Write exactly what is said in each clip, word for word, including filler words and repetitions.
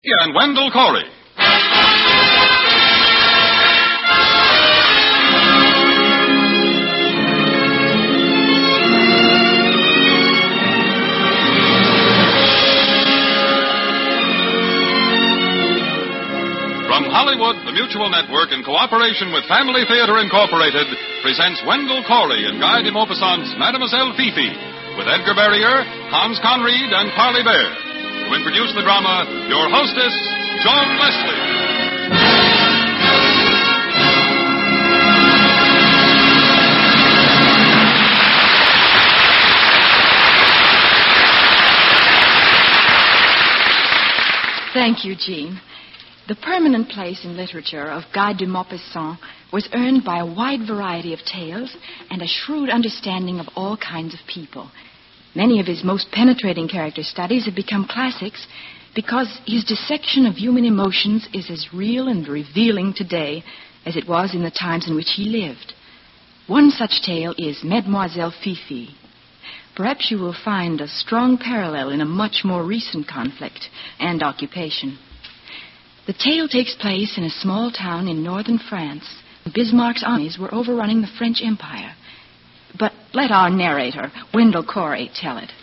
And Wendell Corey. From Hollywood, the Mutual Network, in cooperation with Family Theater Incorporated, presents Wendell Corey and Guy de Maupassant's Mademoiselle Fifi, with Edgar Barrier, Hans Conried, and Parley Bear. To introduce the drama, your hostess, Joan Leslie. Thank you, Jean. The permanent place in literature of Guy de Maupassant was earned by a wide variety of tales and a shrewd understanding of all kinds of people. Many of his most penetrating character studies have become classics because his dissection of human emotions is as real and revealing today as it was in the times in which he lived. One such tale is Mademoiselle Fifi. Perhaps you will find a strong parallel in a much more recent conflict and occupation. The tale takes place in a small town in northern France. Bismarck's armies were overrunning the French Empire. But let our narrator, Wendell Corey, tell it.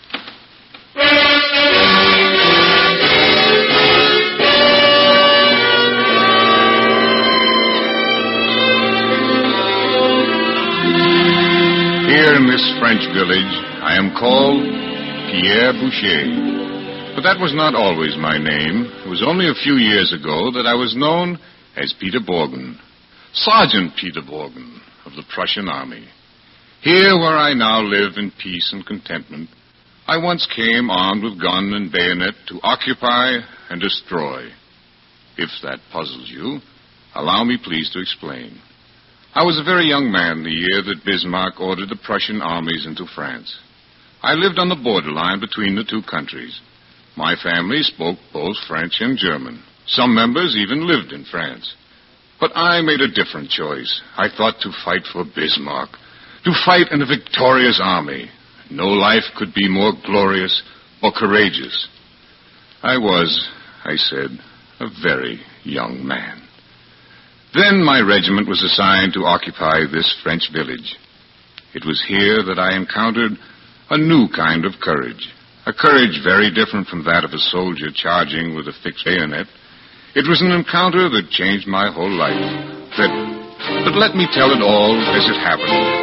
Here in this French village, I am called Pierre Boucher. But that was not always my name. It was only a few years ago that I was known as Peter Borgen, Sergeant Peter Borgen of the Prussian Army. Here, where I now live in peace and contentment, I once came armed with gun and bayonet to occupy and destroy. If that puzzles you, allow me please to explain. I was a very young man the year that Bismarck ordered the Prussian armies into France. I lived on the borderline between the two countries. My family spoke both French and German. Some members even lived in France. But I made a different choice. I thought to fight for Bismarck, to fight in a victorious army. No life could be more glorious or courageous. I was, I said, a very young man. Then my regiment was assigned to occupy this French village. It was here that I encountered a new kind of courage, a courage very different from that of a soldier charging with a fixed bayonet. It was an encounter that changed my whole life. That, but let me tell it all as it happened.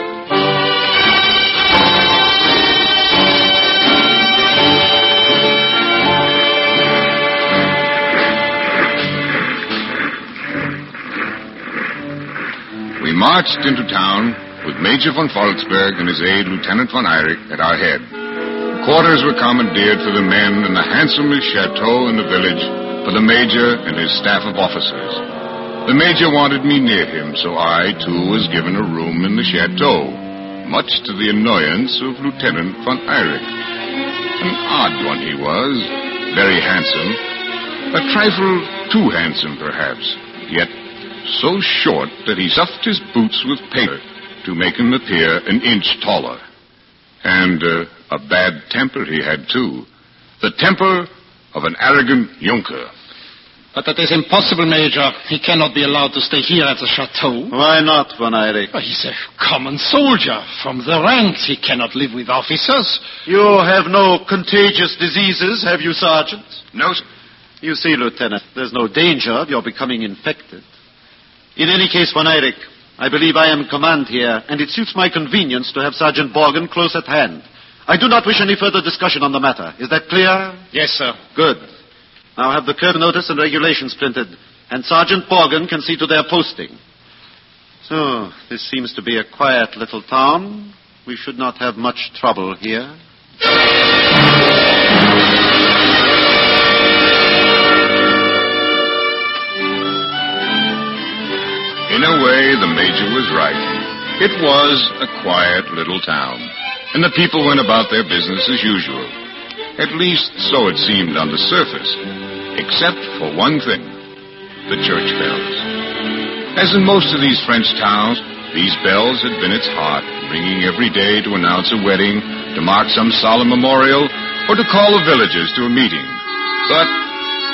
We marched into town with Major von Volksberg and his aide, Lieutenant von Eyrick, at our head. Quarters were commandeered for the men in the handsomest chateau in the village for the Major and his staff of officers. The Major wanted me near him, so I, too, was given a room in the chateau, much to the annoyance of Lieutenant von Eyrick. An odd one he was, very handsome, a trifle too handsome, perhaps, yet so short that he stuffed his boots with paper to make him appear an inch taller. And uh, a bad temper he had, too. The temper of an arrogant Junker. But that is impossible, Major. He cannot be allowed to stay here at the chateau. Why not, von Eyrick? Oh, he's a common soldier. From the ranks, he cannot live with officers. You have no contagious diseases, have you, Sergeant? No, sir. You see, Lieutenant, there's no danger of your becoming infected. In any case, von Eyrick, I believe I am in command here, and it suits my convenience to have Sergeant Borgen close at hand. I do not wish any further discussion on the matter. Is that clear? Yes, sir. Good. Now have the curve notice and regulations printed, and Sergeant Borgen can see to their posting. So, this seems to be a quiet little town. We should not have much trouble here. In a way, the Major was right. It was a quiet little town, and the people went about their business as usual. At least, so it seemed on the surface, except for one thing, the church bells. As in most of these French towns, these bells had been its heart, ringing every day to announce a wedding, to mark some solemn memorial, or to call the villagers to a meeting. But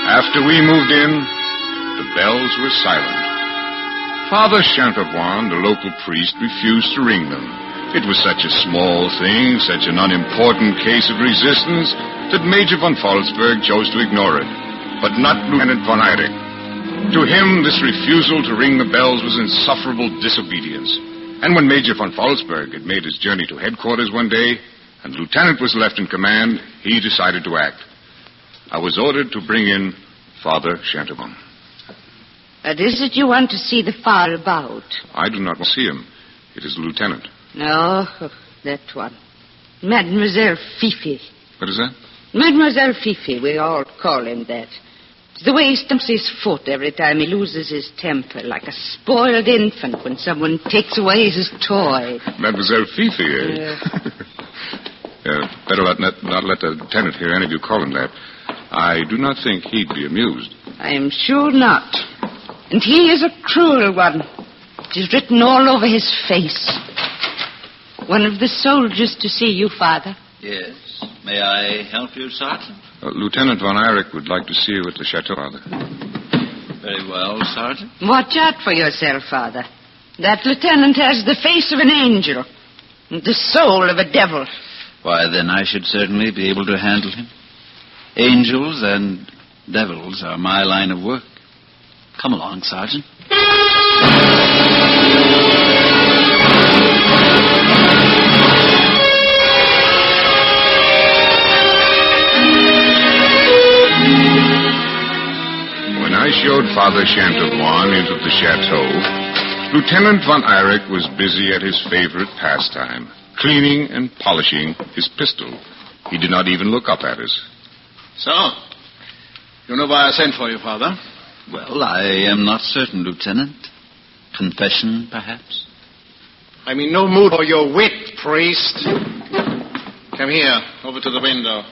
After we moved in, the bells were silent. Father Chantevoix, the local priest, refused to ring them. It was such a small thing, such an unimportant case of resistance, that Major von Falsberg chose to ignore it. But not Lieutenant von Eyrick. To him, this refusal to ring the bells was insufferable disobedience. And when Major von Falsberg had made his journey to headquarters one day, and the lieutenant was left in command, he decided to act. I was ordered to bring in Father Chantevoix. What is it you want to see the father about? I do not want to see him. It is the lieutenant. No, that one. Mademoiselle Fifi. What is that? Mademoiselle Fifi, we all call him that. It's the way he stamps his foot every time he loses his temper, like a spoiled infant when someone takes away his toy. Mademoiselle Fifi, eh? Uh, uh, better not, not, not let the lieutenant hear any of you call him that. I do not think he'd be amused. I am sure not. And he is a cruel one. It is written all over his face. One of the soldiers to see you, Father. Yes. May I help you, Sergeant? Uh, Lieutenant von Eyrick would like to see you at the chateau, Father. Very well, Sergeant. Watch out for yourself, Father. That lieutenant has the face of an angel and the soul of a devil. Why, then I should certainly be able to handle him. Angels and devils are my line of work. Come along, Sergeant. When I showed Father Chantevoix into the chateau, Lieutenant von Eyrick was busy at his favorite pastime, cleaning and polishing his pistol. He did not even look up at us. So, you know why I sent for you, Father? Well, I am not certain, Lieutenant. Confession, perhaps? I'm in no mood for your wit, priest. Come here, over to the window.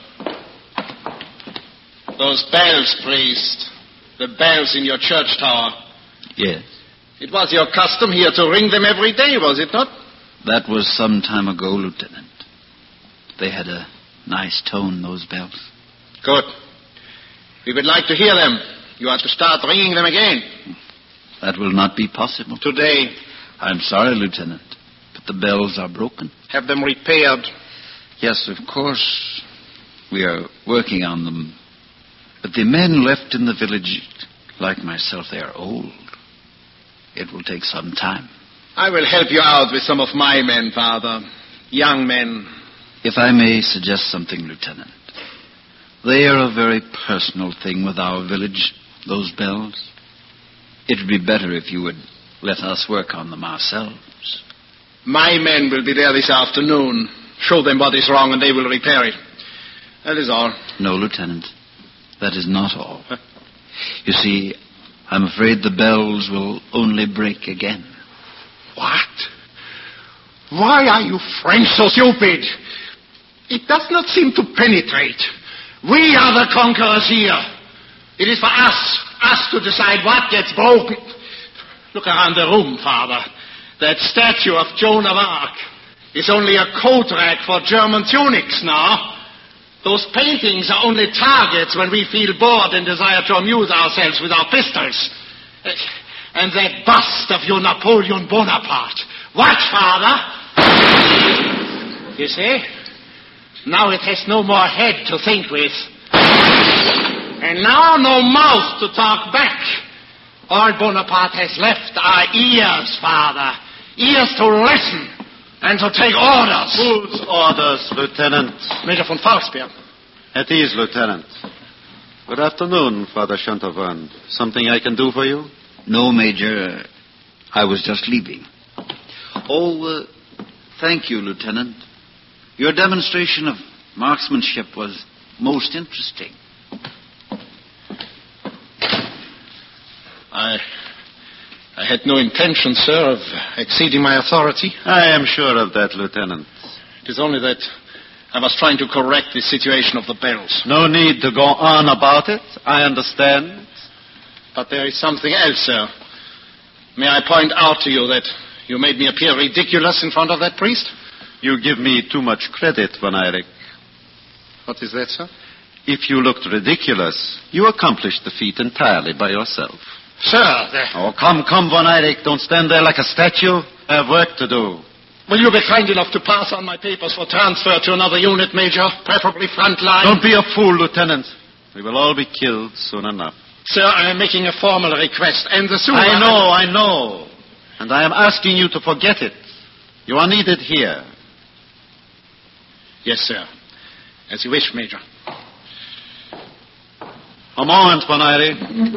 Those bells, priest. The bells in your church tower. Yes. It was your custom here to ring them every day, was it not? That was some time ago, Lieutenant. They had a nice tone, those bells. Good. We would like to hear them. You have to start ringing them again. That will not be possible. Today. I'm sorry, Lieutenant, but the bells are broken. Have them repaired. Yes, of course. We are working on them. But the men left in the village, like myself, they are old. It will take some time. I will help you out with some of my men, Father. Young men. If I may suggest something, Lieutenant. They are a very personal thing with our village, those bells. It would be better if you would let us work on them ourselves. My men will be there this afternoon. Show them what is wrong and they will repair it. That is all. No, Lieutenant. That is not all. Huh? You see, I'm afraid the bells will only break again. What? Why are you French so stupid? It does not seem to penetrate. We are the conquerors here. It is for us, us to decide what gets broken. Look around the room, Father. That statue of Joan of Arc is only a coat rack for German tunics now. Those paintings are only targets when we feel bored and desire to amuse ourselves with our pistols. And that bust of your Napoleon Bonaparte. What, Father? You see? Now it has no more head to think with. And now no mouth to talk back. All Bonaparte has left are ears, Father. Ears to listen and to take orders. Whose orders, Lieutenant? Major von Falsberg. At ease, Lieutenant. Good afternoon, Father Chantevoix. Something I can do for you? No, Major. I was just leaving. Oh, uh, thank you, Lieutenant. Your demonstration of marksmanship was most interesting. I... I had no intention, sir, of exceeding my authority. I am sure of that, Lieutenant. It is only that I was trying to correct the situation of the bells. No need to go on about it. I understand. But there is something else, sir. May I point out to you that you made me appear ridiculous in front of that priest? You give me too much credit, von Eyrick. What is that, sir? If you looked ridiculous, you accomplished the feat entirely by yourself. Sir, the... Oh, come, come, Von Eyck. Don't stand there like a statue. I have work to do. Will you be kind enough to pass on my papers for transfer to another unit, Major? Preferably front line. Don't be a fool, Lieutenant. We will all be killed soon enough. Sir, I am making a formal request, and the sooner... I know, I know. And I am asking you to forget it. You are needed here. Yes, sir. As you wish, Major. A moment, Von Eyck.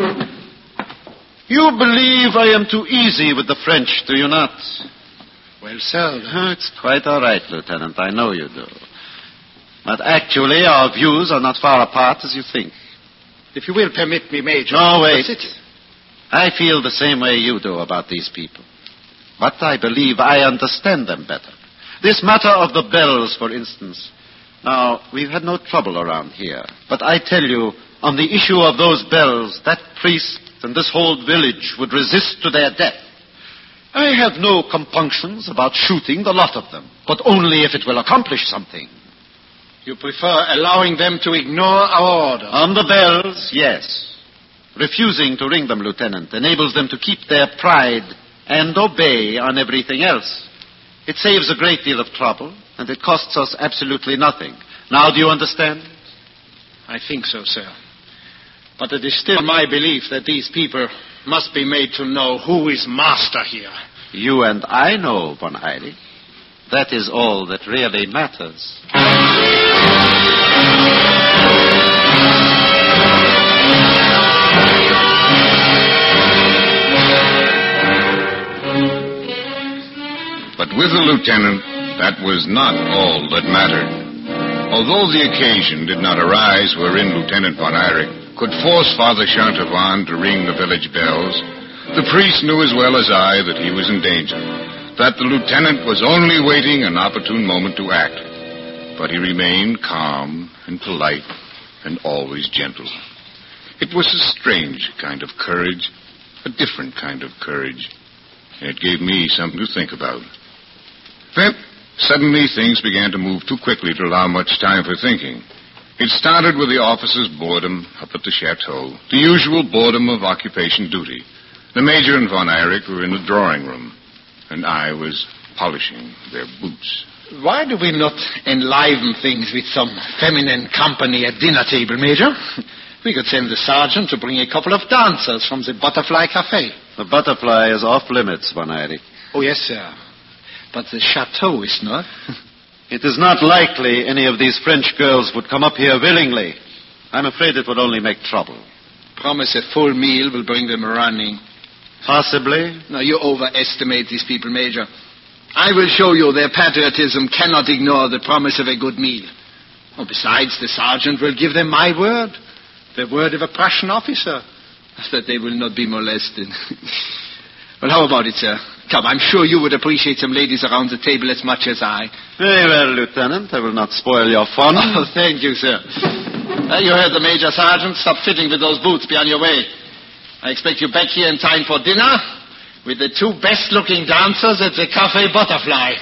You believe I am too easy with the French, do you not? Well, sir... Oh, it's quite all right, Lieutenant. I know you do. But actually, our views are not far apart as you think. If you will permit me, Major... No, wait. I feel the same way you do about these people. But I believe I understand them better. This matter of the bells, for instance. Now, we've had no trouble around here. But I tell you, on the issue of those bells, that priest and this whole village would resist to their death. I have no compunctions about shooting the lot of them, but only if it will accomplish something. You prefer allowing them to ignore our orders? On the bells, yes. Refusing to ring them, Lieutenant, enables them to keep their pride and obey on everything else. It saves a great deal of trouble, and it costs us absolutely nothing. Now, do you understand? I think so, sir. But it is still my belief that these people must be made to know who is master here. You and I know, Von Eyck. That is all that really matters. But with the lieutenant, that was not all that mattered. Although the occasion did not arise wherein Lieutenant Von Eyck could force Father Chantevan to ring the village bells, the priest knew as well as I that he was in danger, that the lieutenant was only waiting an opportune moment to act. But he remained calm and polite and always gentle. It was a strange kind of courage, a different kind of courage, and it gave me something to think about. Then, suddenly things began to move too quickly to allow much time for thinking. It started with the officers' boredom up at the chateau, the usual boredom of occupation duty. The Major and Von Eyck were in the drawing room, and I was polishing their boots. Why do we not enliven things with some feminine company at dinner table, Major? We could send the sergeant to bring a couple of dancers from the Butterfly Cafe. The Butterfly is off limits, Von Eyck. Oh, yes, sir. But the chateau is not. It is not likely any of these French girls would come up here willingly. I'm afraid it would only make trouble. Promise a full meal will bring them running. Possibly. Now, you overestimate these people, Major. I will show you their patriotism cannot ignore the promise of a good meal. Oh, besides, the sergeant will give them my word, the word of a Prussian officer, that they will not be molested. Well, how about it, sir? Come, I'm sure you would appreciate some ladies around the table as much as I. Very well, Lieutenant. I will not spoil your fun. Oh, thank you, sir. Uh, you heard the Major, Sergeant. Stop fiddling with those boots. Be on your way. I expect you back here in time for dinner with the two best-looking dancers at the Cafe Butterfly.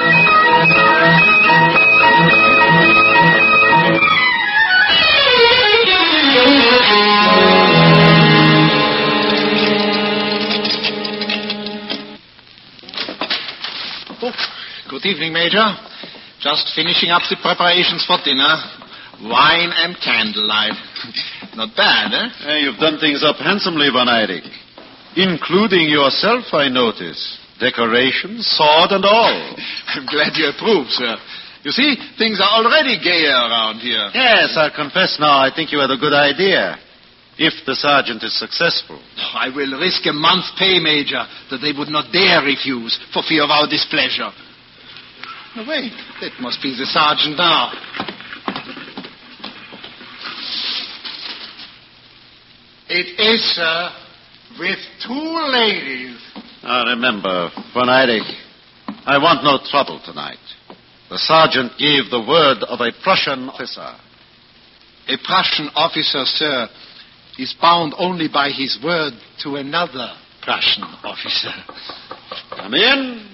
Good evening, Major. Just finishing up the preparations for dinner. Wine and candlelight. Not bad, eh? Hey, you've done things up handsomely, Von Eyck. Including yourself, I notice. Decorations, sword and all. I'm glad you approve, sir. You see, things are already gayer around here. Yes, I'll confess now, I think you had a good idea. If the sergeant is successful. I will risk a month's pay, Major, that they would not dare refuse for fear of our displeasure. No, wait, that must be the sergeant now. It is, sir, with two ladies. Now, remember, Von Eyck, I want no trouble tonight. The sergeant gave the word of a Prussian officer. A Prussian officer, sir, is bound only by his word to another Prussian officer. Come in.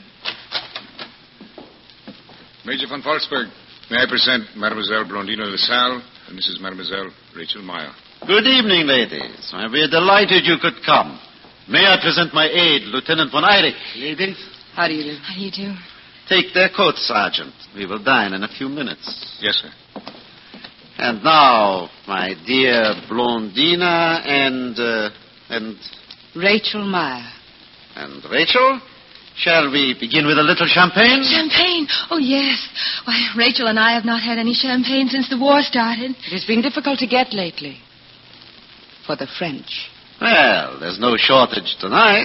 Major von Volksberg, may I present Mademoiselle Blondina LaSalle, And this is Mademoiselle Rachel Meyer. Good evening, ladies. We're delighted you could come. May I present my aide, Lieutenant von Eyrick? Ladies. How do you do? How do you do? Take their coats, Sergeant. We will dine in a few minutes. Yes, sir. And now, my dear Blondina and, uh, and... Rachel Meyer. And Rachel? Shall we begin with a little champagne? Champagne? Oh, yes. Why, Rachel and I have not had any champagne since the war started. It has been difficult to get lately. For the French. Well, there's no shortage tonight.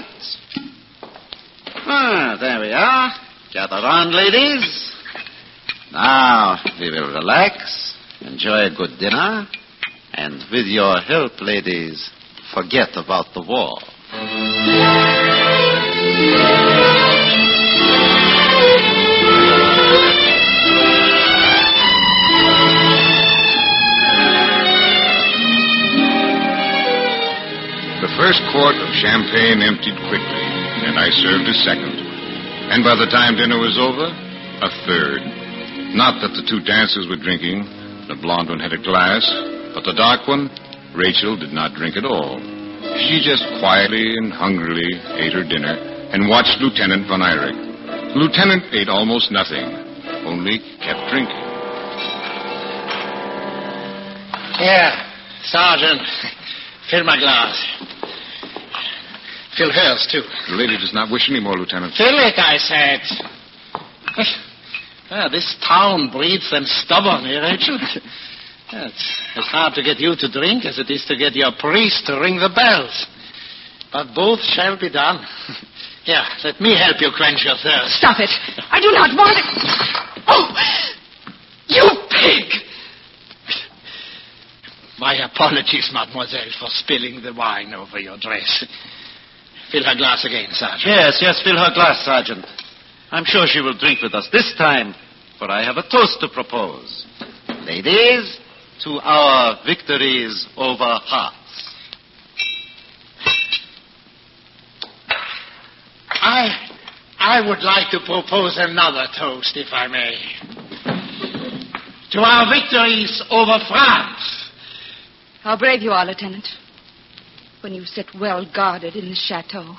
Ah, there we are. Gather round, ladies. Now, we will relax, enjoy a good dinner, and with your help, ladies, forget about the war. The first quart of champagne emptied quickly, and I served a second. And by the time dinner was over, a third. Not that the two dancers were drinking. The blonde one had a glass, but the dark one, Rachel, did not drink at all. She just quietly and hungrily ate her dinner and watched Lieutenant von Eyrick. The lieutenant ate almost nothing, only kept drinking. Here, Sergeant. Fill my glass. Fill hers, too. The lady does not wish any more, Lieutenant. Fill it, I said. Ah, this town breeds them stubborn, eh, Rachel? Yeah, it's as hard to get you to drink as it is to get your priest to ring the bells. But both shall be done. Here, let me help you quench your thirst. Stop it. I do not want it. Oh, you pig! My apologies, mademoiselle, for spilling the wine over your dress. Fill her glass again, Sergeant. Yes, yes, fill her glass, Sergeant. I'm sure she will drink with us this time, for I have a toast to propose. Ladies, to our victories over hearts. I, I would like to propose another toast, if I may. To our victories over France. How brave you are, Lieutenant. When you sit well guarded in the chateau.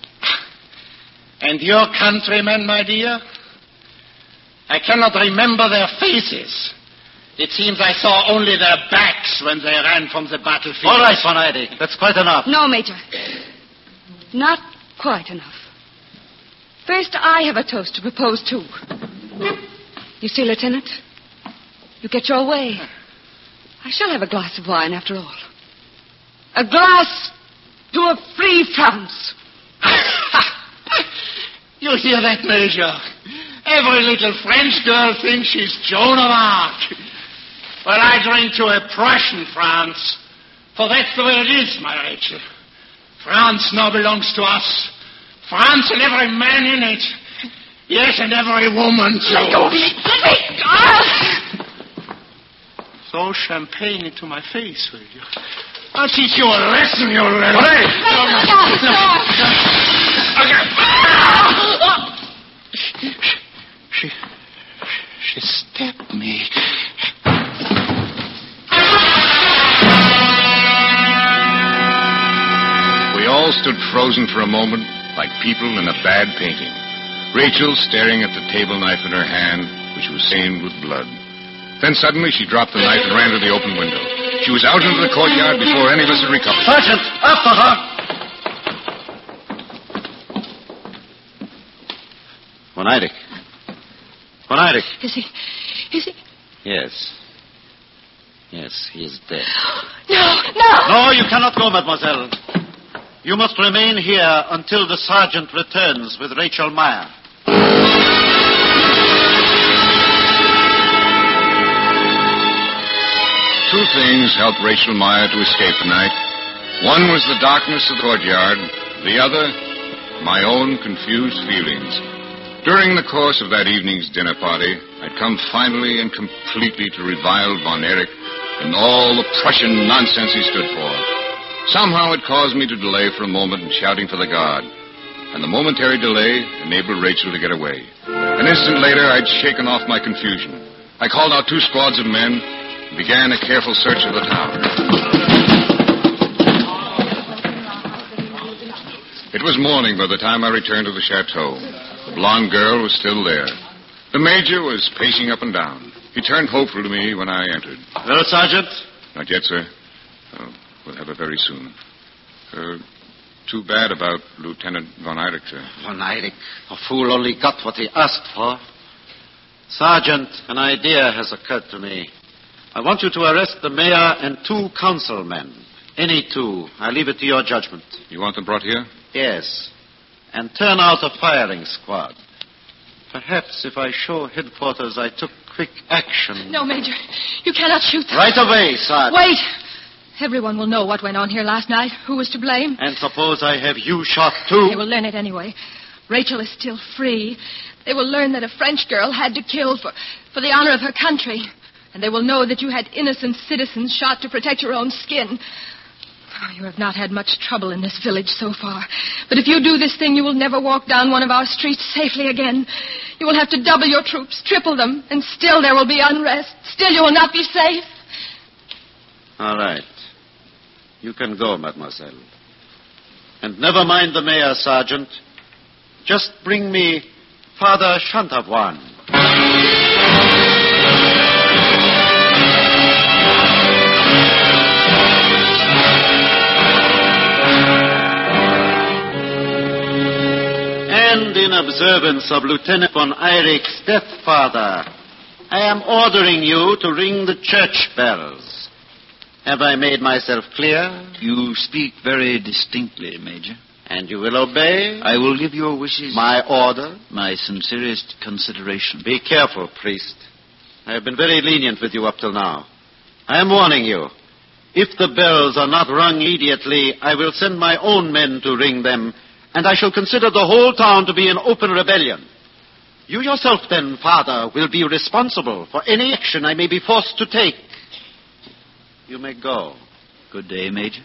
And your countrymen, my dear? I cannot remember their faces. It seems I saw only their backs when they ran from the battlefield. All right, von Eyrick. That's quite enough. No, Major. Not quite enough. First, I have a toast to propose, too. You see, Lieutenant? You get your way. I shall have a glass of wine, after all. A glass to a free France. You hear that, Major? Every little French girl thinks she's Joan of Arc. Well, I drink to a Prussian France, for that's the way it is, my Rachel. France now belongs to us. France and every man in it. Yes, and every woman, too. Let go of me. Let me. Ah! Throw champagne into my face, will you? I'll teach you a lesson, you little... Let me stop, stop. She, she, she stabbed me. We all stood frozen for a moment, like people in a bad painting. Rachel staring at the table knife in her hand, which was stained with blood. Then suddenly she dropped the knife and ran to the open window. She was out into the courtyard before any of us had recovered. Sergeant, after her! Von Eyrick. Von Eyrick. Is he... Is he... Yes. Yes, he is dead. No, no! No, you cannot go, mademoiselle. You must remain here until the sergeant returns with Rachel Meyer. Two things helped Rachel Meyer to escape tonight. One was the darkness of the courtyard. The other, my own confused feelings. During the course of that evening's dinner party, I'd come finally and completely to revile von Eyrick and all the Prussian nonsense he stood for. Somehow it caused me to delay for a moment in shouting for the guard. And the momentary delay enabled Rachel to get away. An instant later, I'd shaken off my confusion. I called out two squads of men, and began a careful search of the town. It was morning by the time I returned to the chateau. The blonde girl was still there. The major was pacing up and down. He turned hopeful to me when I entered. Well, Sergeant? Not yet, sir. Oh, we'll have it very soon. Uh, too bad about Lieutenant von Eyrick, sir. Von Eyrick? A fool only got what he asked for. Sergeant, an idea has occurred to me. I want you to arrest the mayor and two councilmen. Any two. I leave it to your judgment. You want them brought here? Yes. And turn out a firing squad. Perhaps if I show headquarters I took quick action. No, Major. You cannot shoot them. Right away, Sergeant. Wait. Everyone will know what went on here last night. Who was to blame? And suppose I have you shot too? They will learn it anyway. Rachel is still free. They will learn that a French girl had to kill for, for the honor of her country. And they will know that you had innocent citizens shot to protect your own skin. Oh, you have not had much trouble in this village so far. But if you do this thing, you will never walk down one of our streets safely again. You will have to double your troops, triple them, and still there will be unrest. Still you will not be safe. All right. You can go, mademoiselle. And never mind the mayor, Sergeant. Just bring me Father Chantavoine. And in observance of Lieutenant von Eyrick's death, Father, I am ordering you to ring the church bells. Have I made myself clear? You speak very distinctly, Major. And you will obey? I will give your wishes My order? my sincerest consideration. Be careful, priest. I have been very lenient with you up till now. I am warning you. If the bells are not rung immediately, I will send my own men to ring them, and I shall consider the whole town to be in open rebellion. You yourself, then, Father, will be responsible for any action I may be forced to take. You may go. Good day, Major.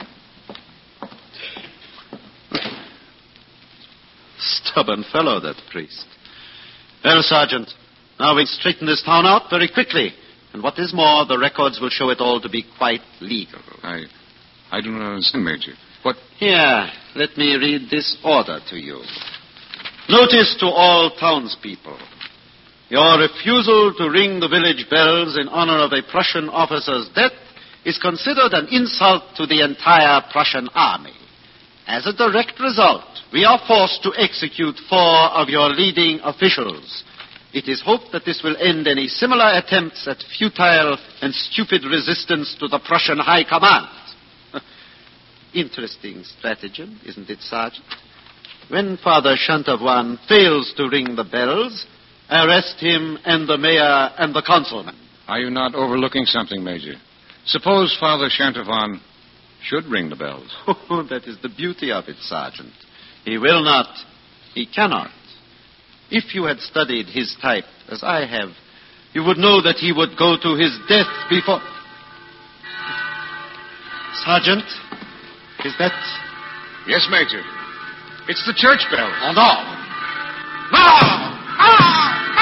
Stubborn fellow, that priest. Well, Sergeant, now we straighten this town out very quickly. And what is more, the records will show it all to be quite legal. I, I do not understand, Major. What? Here, let me read this order to you. Notice to all townspeople. Your refusal to ring the village bells in honor of a Prussian officer's death is considered an insult to the entire Prussian army. As a direct result, we are forced to execute four of your leading officials. It is hoped that this will end any similar attempts at futile and stupid resistance to the Prussian High Command. Interesting stratagem, isn't it, Sergeant? When Father Chantavoine fails to ring the bells, arrest him and the mayor and the councilman. Are you not overlooking something, Major? Suppose Father Chantavoine should ring the bells. Oh, that is the beauty of it, Sergeant. He will not. He cannot. If you had studied his type, as I have, you would know that he would go to his death before... Sergeant, is that... Yes, Major. It's the church bell. Oh, no. No! Ah!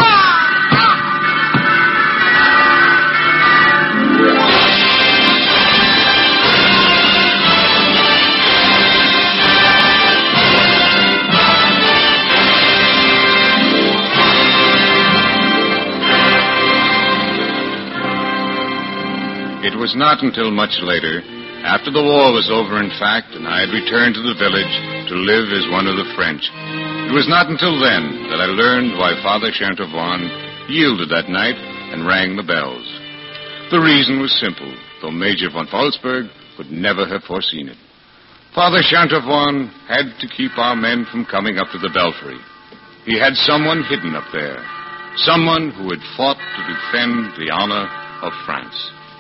It was not until much later, after the war was over, in fact, and I had returned to the village to live as one of the French. It was not until then that I learned why Father Chantavoine yielded that night and rang the bells. The reason was simple, though Major von Falsberg could never have foreseen it. Father Chantavoine had to keep our men from coming up to the belfry. He had someone hidden up there, someone who had fought to defend the honor of France.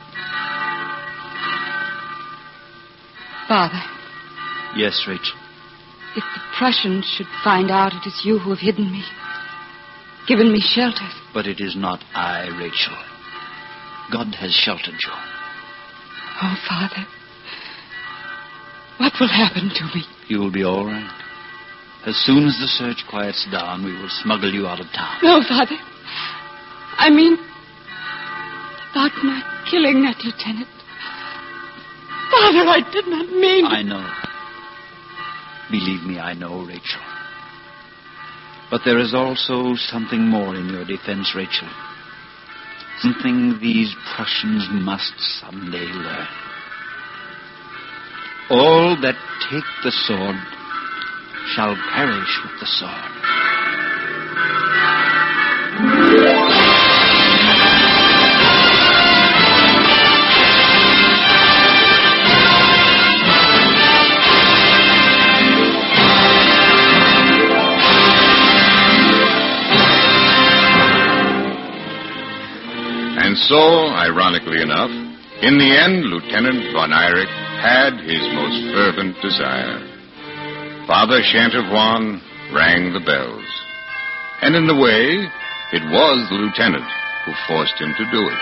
Father. Yes, Rachel. If the Prussians should find out it is you who have hidden me, given me shelter. But it is not I, Rachel. God has sheltered you. Oh, Father. What will happen to me? You will be all right. As soon as the search quiets down, we will smuggle you out of town. No, Father. I mean, about my killing that lieutenant. Father, I did not mean... I know. Believe me, I know, Rachel. But there is also something more in your defense, Rachel. Something these Prussians must someday learn. All that take the sword shall perish with the sword. And so, ironically enough, in the end, Lieutenant von Eyrick had his most fervent desire. Father Chantevoix rang the bells. And in the way, it was the lieutenant who forced him to do it.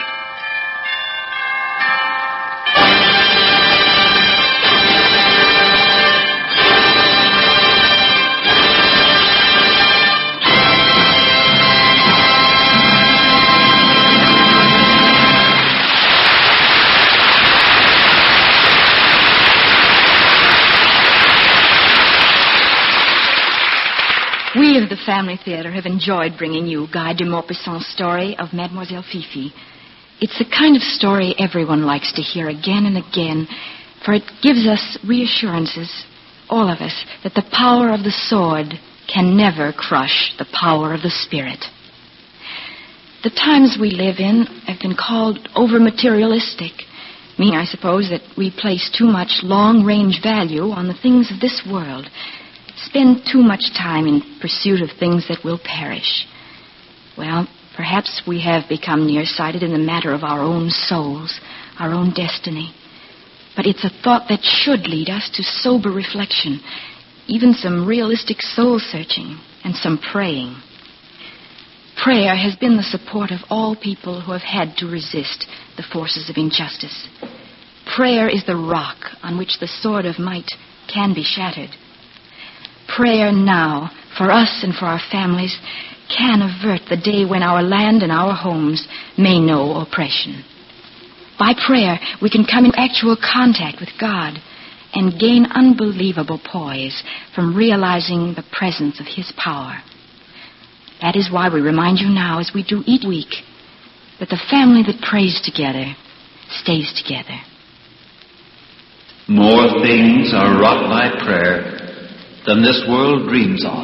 We of the Family Theater have enjoyed bringing you Guy de Maupassant's story of Mademoiselle Fifi. It's the kind of story everyone likes to hear again and again, for it gives us reassurances, all of us, that the power of the sword can never crush the power of the spirit. The times we live in have been called over-materialistic, meaning, I suppose, that we place too much long-range value on the things of this world, spend too much time in pursuit of things that will perish. Well, perhaps we have become nearsighted in the matter of our own souls, our own destiny. But it's a thought that should lead us to sober reflection, even some realistic soul-searching and some praying. Prayer has been the support of all people who have had to resist the forces of injustice. Prayer is the rock on which the sword of might can be shattered. Prayer now, for us and for our families, can avert the day when our land and our homes may know oppression. By prayer, we can come in actual contact with God and gain unbelievable poise from realizing the presence of His power. That is why we remind you now, as we do each week, that the family that prays together stays together. More things are wrought by prayer than this world dreams of.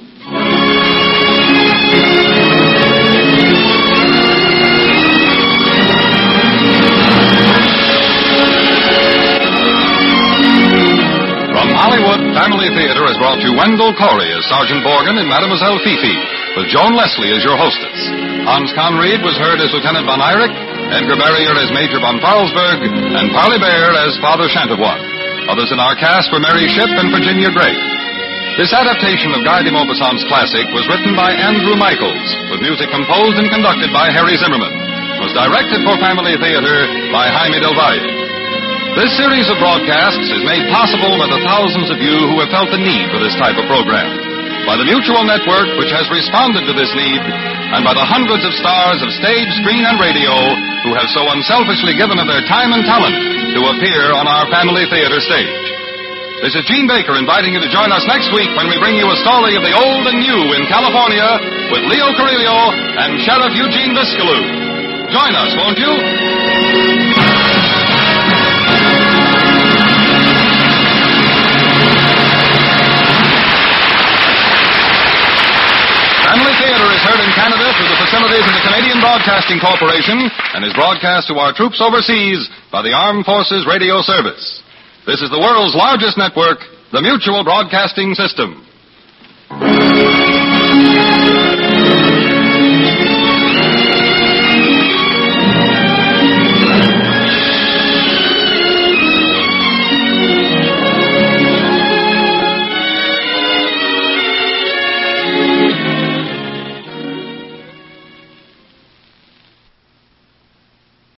From Hollywood, Family Theater has brought you Wendell Corey as Sergeant Borgen in Mademoiselle Fifi, with Joan Leslie as your hostess. Hans Conried was heard as Lieutenant von Eyrick, Edgar Barrier as Major von Farlsberg, and Parley Bear as Father Chantevoix. Others in our cast were Mary Shipp and Virginia Gray. This adaptation of Guy de Maupassant's classic was written by Andrew Michaels, with music composed and conducted by Harry Zimmerman. It was directed for Family Theater by Jaime Del Valle. This series of broadcasts is made possible by the thousands of you who have felt the need for this type of program, by the Mutual Network, which has responded to this need, and by the hundreds of stars of stage, screen, and radio who have so unselfishly given of their time and talent to appear on our Family Theater stage. This is Gene Baker inviting you to join us next week when we bring you a story of the old and new in California with Leo Carrillo and Sheriff Eugene Biscaloo. Join us, won't you? Family Theater is heard in Canada through the facilities of the Canadian Broadcasting Corporation and is broadcast to our troops overseas by the Armed Forces Radio Service. This is the world's largest network, the Mutual Broadcasting System.